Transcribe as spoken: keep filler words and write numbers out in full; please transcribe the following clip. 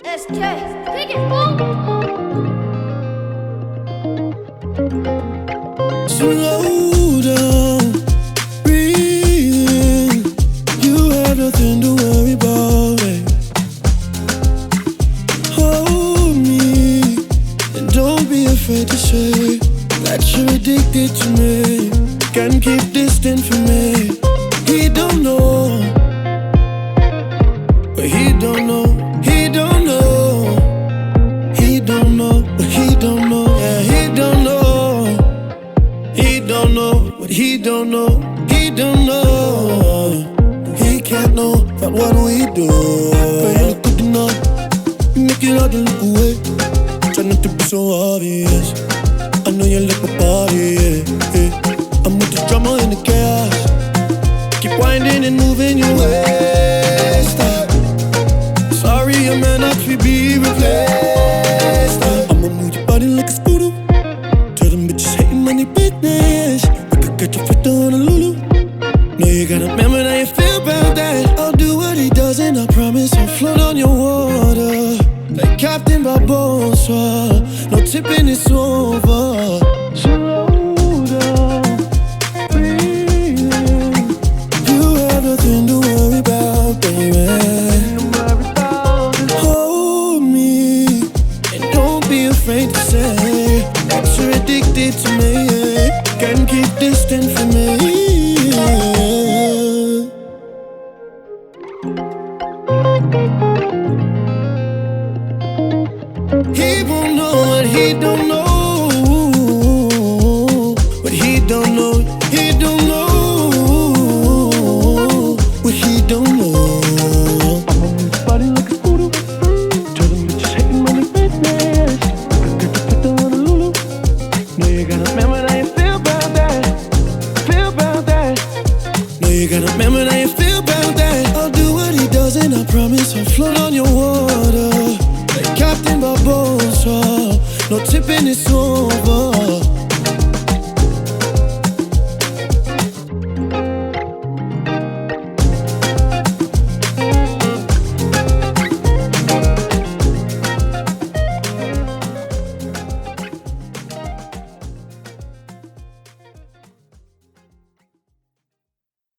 S K, pick it, fool. Slow down, breathe in. You have nothing to worry about, babe. Hold me, and don't be afraid to say that you're addicted to me. Can't keep distant from me. He don't know, but he don't know. He don't know. He don't know, but he don't know. Yeah, he don't know. He don't know, but he don't know. He don't know. He can't know about what we do. But you look good enough. You make it hard to look away. Try not to be so obvious. I know you like my body, yeah, yeah. I'm with the drama and the chaos. Keep winding and moving your waist. Sorry, I may not be replaced. I'ma move your body like a scooter. Tell them bitches hating money business. We could get your foot on a Lulu. No, you gotta remember how you feel about that. I'll do what he does and I promise I'll float on your water like Captain Barbosa. No tipping, it's over. Slow down, breathe in. You have nothing to worry about, baby. Hold me, and don't be afraid to say that you're addicted to me. Can't keep distant from me. He won't know what he don't know. What he don't know. He don't know what he don't know. I'm on his body like a scooter. Tell them bitches hating money business. I got to put them on a Lulu. No, you gotta remember how you feel about that. Feel about that. No, you gotta remember how you feel about that. I'll do what he does and I promise I'll float on your water like Captain Barbosa. No tipping, it's over.